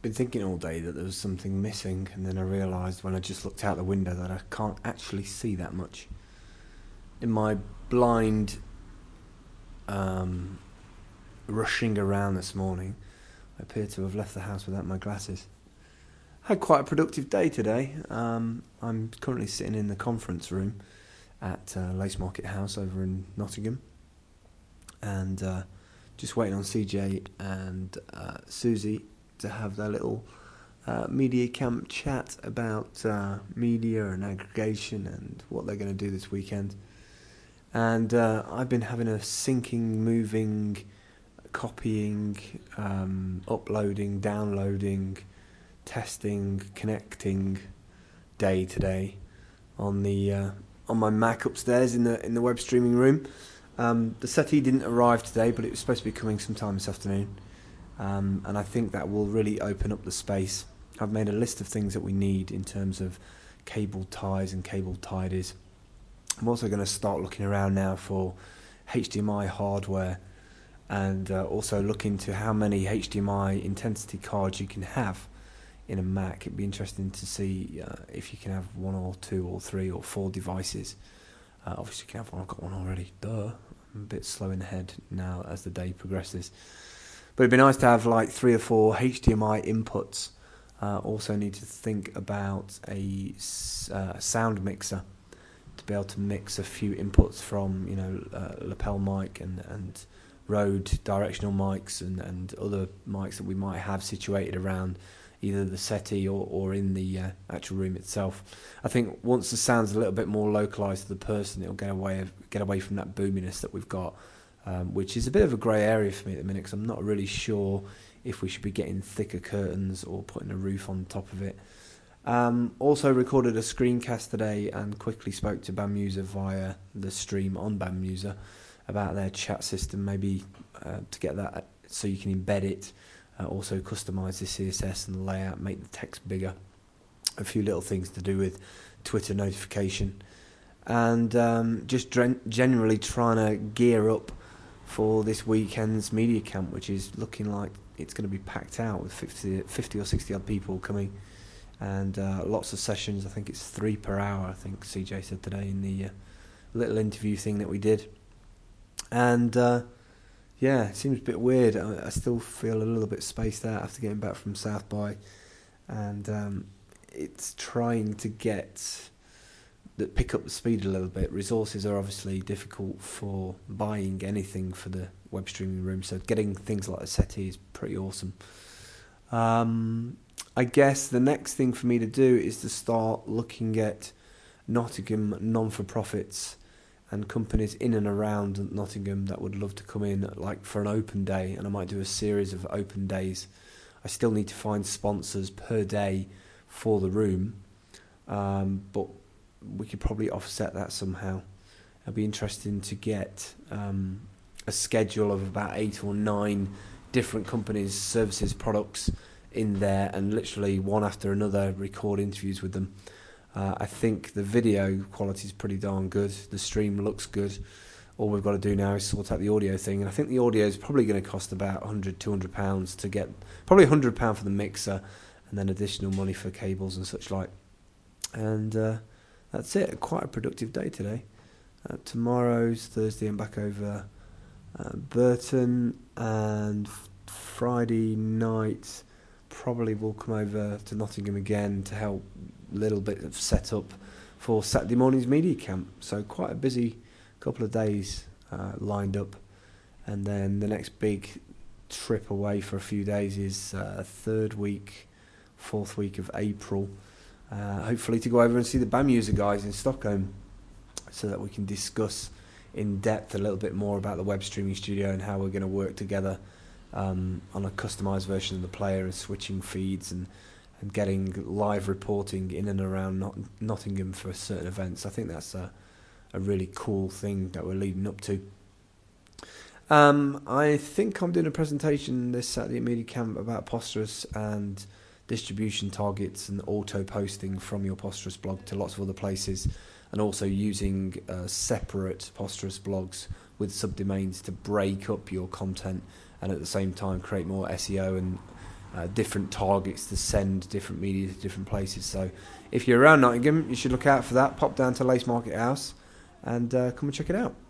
been thinking all day that there was something missing, and then I realised when I just looked out the window that I can't actually see that much. In my blind rushing around this morning, I appear to have left the house without my glasses. I had quite a productive day today. I'm currently sitting in the conference room at Lace Market House over in Nottingham, and just waiting on CJ and Susie to have their little media camp chat about media and aggregation and what they're going to do this weekend. And I've been having a syncing, moving, copying, uploading, downloading, testing, connecting day today on my Mac upstairs in the web streaming room. The settee didn't arrive today, but it was supposed to be coming sometime this afternoon, and I think that will really open up the space. I've made a list of things that we need in terms of cable ties and cable tidies. I'm also going to start looking around now for HDMI hardware, and also look into how many HDMI intensity cards you can have in a Mac. It'd be interesting to see if you can have 1 or 2 or 3 or 4 devices. Obviously you can have one. I've got one already. I'm a bit slow in the head now as the day progresses. But it'd be nice to have like 3 or 4 HDMI inputs. Also need to think about a sound mixer to be able to mix a few inputs from, lapel mic and Rode directional mics and other mics that we might have situated around either the settee or in the actual room itself. I think once the sound's a little bit more localised to the person, it'll get away from that boominess that we've got, which is a bit of a grey area for me at the minute, because I'm not really sure if we should be getting thicker curtains or putting a roof on top of it. Also recorded a screencast today and quickly spoke to BAMuser via the stream on BAMuser about their chat system, maybe to get that so you can embed it. Also customise the CSS and the layout, make the text bigger. A few little things to do with Twitter notification. And just generally trying to gear up for this weekend's media camp, which is looking like it's going to be packed out with 50 or 60 odd people coming. And lots of sessions. I think it's 3 per hour, I think CJ said today in the little interview thing that we did. And yeah, it seems a bit weird. I still feel a little bit spaced out after getting back from South by, and it's trying to pick up the speed a little bit. Resources are obviously difficult for buying anything for the web streaming room, so getting things like a settee is pretty awesome. I guess the next thing for me to do is to start looking at Nottingham non-for-profits and companies in and around Nottingham that would love to come in like for an open day, and I might do a series of open days. I still need to find sponsors per day for the room, but we could probably offset that somehow. It'll be interesting to get a schedule of about 8 or 9 different companies, services, products in there, and literally one after another record interviews with them. I think the video quality is pretty darn good. The stream looks good. All we've got to do now is sort out the audio thing. And I think the audio is probably going to cost about £100, £200 to get, probably £100 for the mixer, and then additional money for cables and such like. And that's it. Quite a productive day today. Tomorrow's Thursday. I'm back over Burton, and Friday night probably will come over to Nottingham again to help a little bit of setup for Saturday morning's media camp. So quite a busy couple of days lined up, and then the next big trip away for a few days is 4th week of April, hopefully to go over and see the BAMuser guys in Stockholm, so that we can discuss in depth a little bit more about the web streaming studio and how we're going to work together on a customised version of the player and switching feeds and getting live reporting in and around Nottingham for certain events. I think that's a really cool thing that we're leading up to. I think I'm doing a presentation this Saturday at Media Camp about Posterous and distribution targets and auto-posting from your Posterous blog to lots of other places, and also using separate Posterous blogs with subdomains to break up your content and at the same time create more SEO and different targets to send different media to different places. So if you're around Nottingham, you should look out for that. Pop down to Lace Market House and come and check it out.